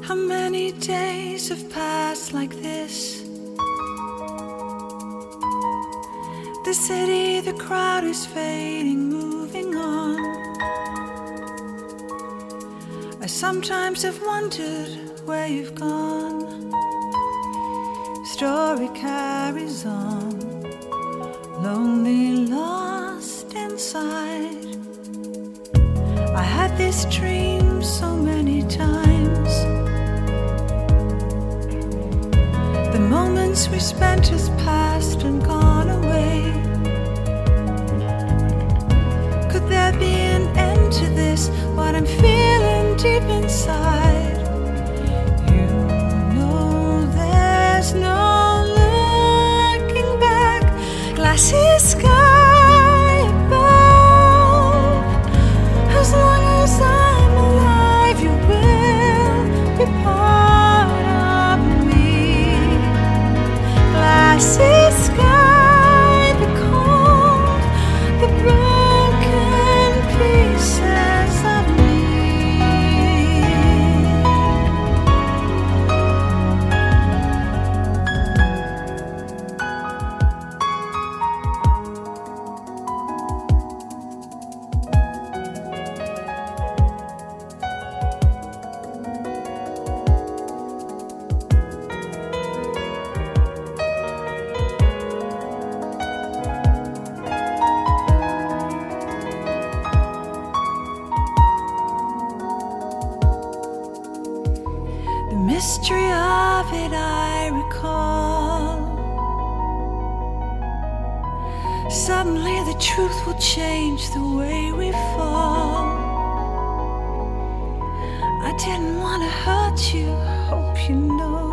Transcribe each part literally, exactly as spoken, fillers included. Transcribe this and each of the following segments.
How many days have passed like this? The city, the crowd is fading, moving on. I sometimes have wondered where you've gone. Story carries on, lonely, lost inside. I had this dream so many times. The moments we spent has passed and gone away. Could there be an end to this? What I'm feeling deep inside. You know there's no looking back. Glassy sky above. As long as I'm alive, you will be part of me. Glassy sky, the cold, the broken pieces of me. The mystery of it I recall. Suddenly the truth will change the way we fall. I didn't want to hurt you, hope you know.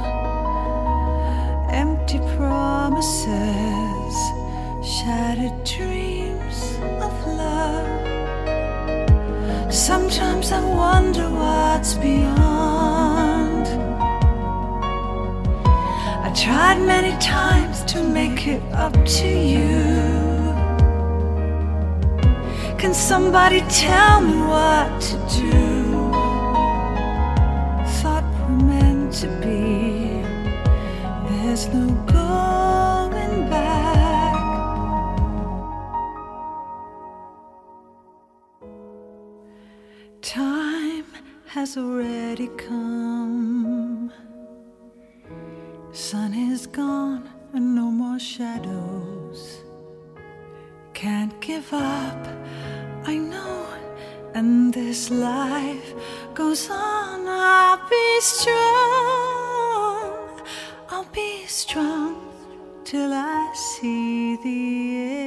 Empty promises, shattered dreams of love. Sometimes I wonder what's beyond. I tried many times to make it up to you. Can somebody tell me what to do? Thought we're meant to be. There's no going back. Time has already come. Sun is gone and no more shadows. Can't give up, I know. And this life goes on. I'll be strong. I'll be strong till I see the end.